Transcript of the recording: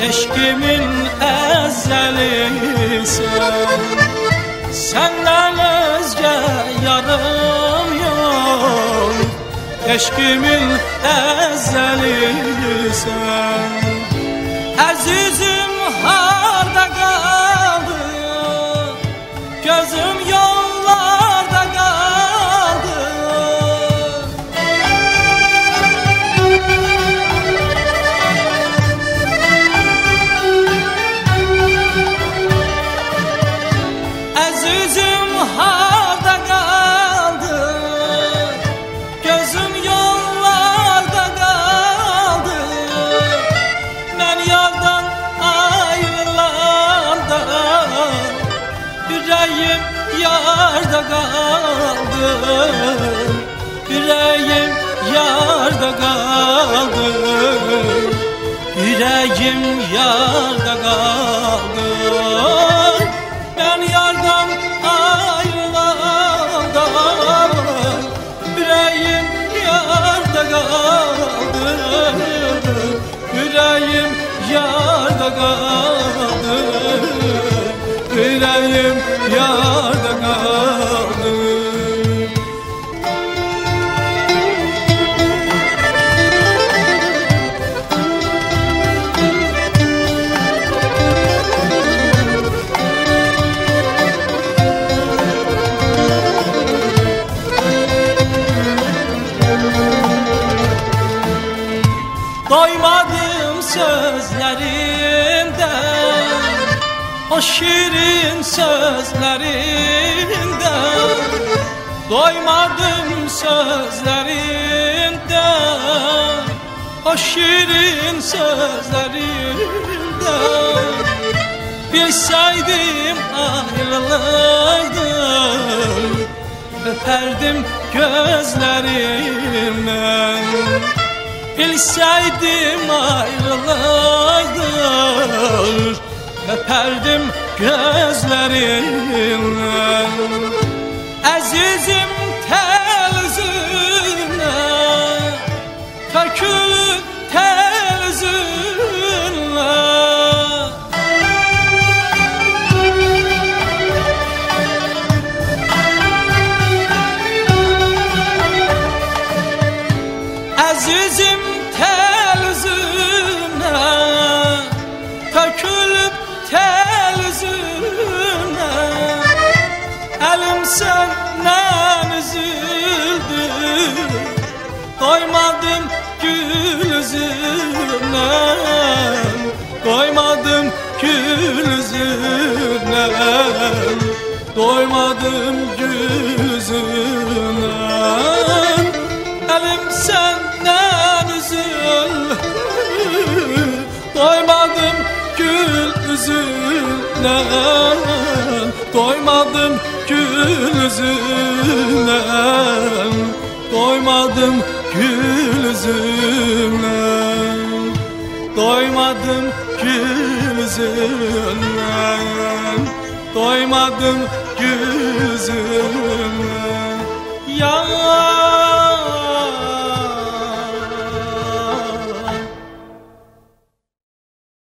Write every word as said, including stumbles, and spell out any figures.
eşkimin əzəlisen. Senden özge yarım yok, eşkimin əzəlisen. Əzizim harda kaldı, gözüm yollarda kaldı. Əzizim harda kaldı, gözüm yollarda kaldı. Ben yardan ayrılanda yüreğim yarda kaldı, yüreğim yarda kaldı, yüreğim yarda kaldı. Ben yardan ayrılanda yüreğim yarda kaldı, yüreğim yarda kaldı, yüreğim yarda kaldı. Doymadım sözlerinden, o şirin sözlerinden. Doymadım sözlerinden, o şirin sözlerinden. Bilseydim ayrılırdım, öperdim gözlerimden. Bilseydim ayrılırdım, öperdim gözlerimden. Əzizim tel üzüne, tökülüp tel üzüne. Əzizim tel üzüne, tökülüp tel üzüne. Elim senden üzüldü, doymadım gül üzüne, doymadım gül üzüne, doymadım gül üzüne. Elim senden üzüldü, doymadım gül üzüne, doymadım gül üzüne, doymadım gül üzüne, doymadım gül üzüne, doymadım gül üzüne. Ya